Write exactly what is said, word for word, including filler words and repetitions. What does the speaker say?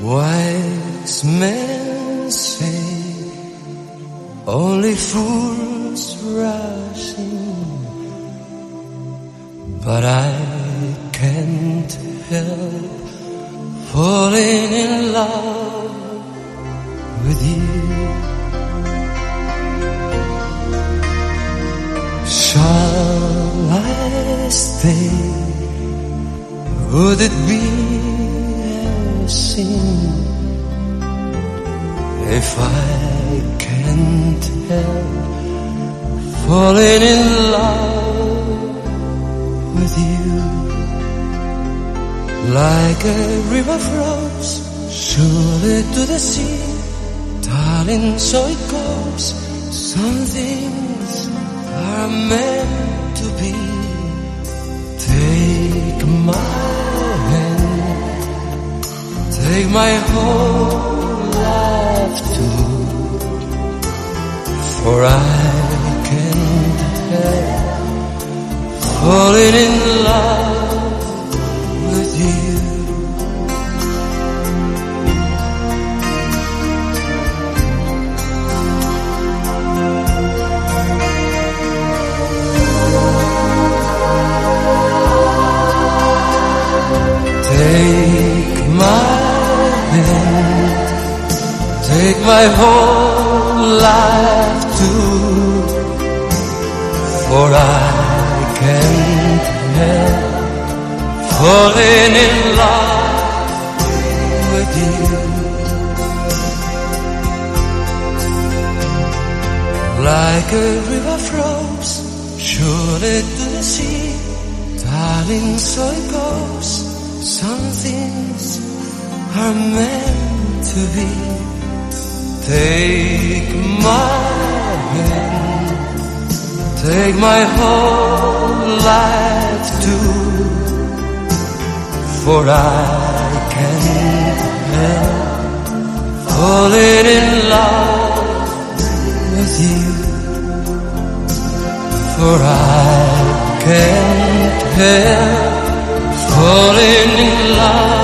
Wise men say only fools rush in, but I can't help falling in love with you. Shall I stay? Would it be a sin if I can't help falling in love with you? Like a river flows surely to the sea, darling, so it goes. Some things are meant to be. Take my hand, take my whole life too, for I can't help falling in love with you. Take my hand, take my whole life too, for I can't help falling in love with you. Like a river flows surely to the sea, darling, so it goes. Some things are meant to be. Take my hand, take my whole life too, for I can't help falling in love with you. For I can't help falling in love